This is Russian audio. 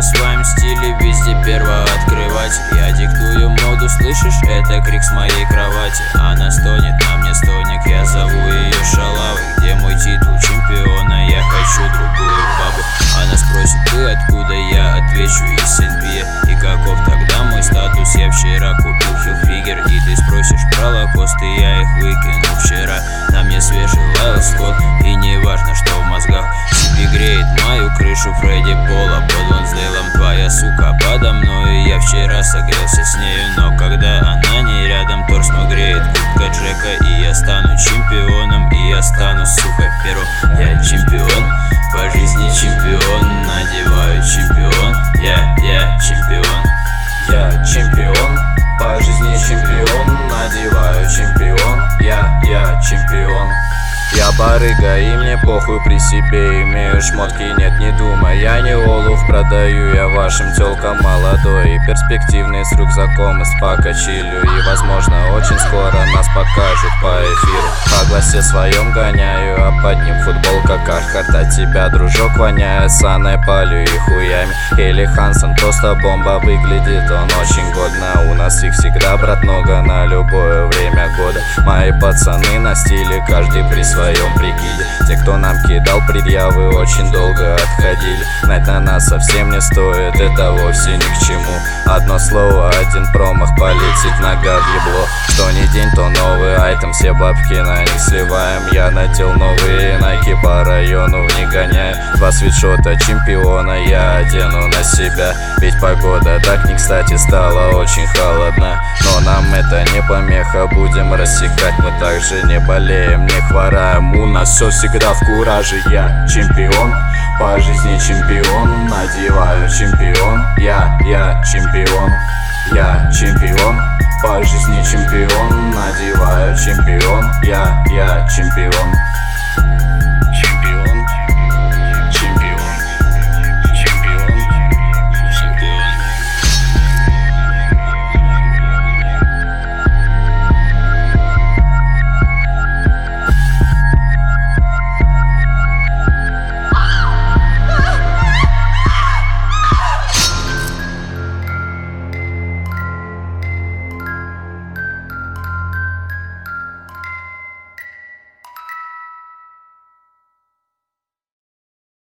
своем стиле, везде первооткрыватель. Я диктую моду, слышишь? Это крик с моей кровати. Она стонет, на мне стоник, я зову ее шалавой. Где мой титул чемпиона? Я хочу другую бабу. Она спросит, ты откуда? Я отвечу, из NBA. И каков тогда мой статус? Я вчера купил хилфигер. И ты спросишь про лакосты, я их выкинул вчера. На мне свежий Лайл Скотт, и не важно, что в мозгах. Себе греет мою крышу Фредди Пола под Лонсдейлом. Твоя сука подо мною, я вчера согрелся с нею. Но когда она не рядом, торс мой греет куртка Джека. И я стану чемпионом, и я стану, сука, первым. Я чемпион, по жизни чемпион. Надеваю чемпион, я чемпион. Я чемпион, по жизни чемпион. Надеваю чемпион, я чемпион. Я барыга, и мне похуй, при себе имею шмотки, нет, не думай. Я не олух, продаю я вашим тёлкам молодой и перспективный с рюкзаком из пака чилю. И возможно очень скоро нас покажут по эфиру. По гласе своем гоняю, а под ним футболка Кархарт. От тебя, дружок, воняет саной, палю и хуями. Хейли Хансон просто бомба, выглядит он очень годно. У нас их всегда, брат, много на любое время года. Мои пацаны на стиле, каждый при своем прикиде. Те, кто нам кидал предъявы, очень долго отходили. Знать на нас совсем не стоит, это вовсе ни к чему. Одно слово, один промах, полетит нога в ебло. Что ни день, то новый айтем, все бабки на них сливаем. Я надел новые найки, по району не гоняю. Два свитшота чемпиона я одену на себя. Ведь погода так не кстати стала, очень холодно. Но нам это не помеха, будем рассекать. Мы также не болеем, не хвораем. У нас все всегда в кураже. Я чемпион, по жизни чемпион. Надеваю чемпион, я чемпион. Я чемпион, по жизни чемпион. Надеваю чемпион, я чемпион.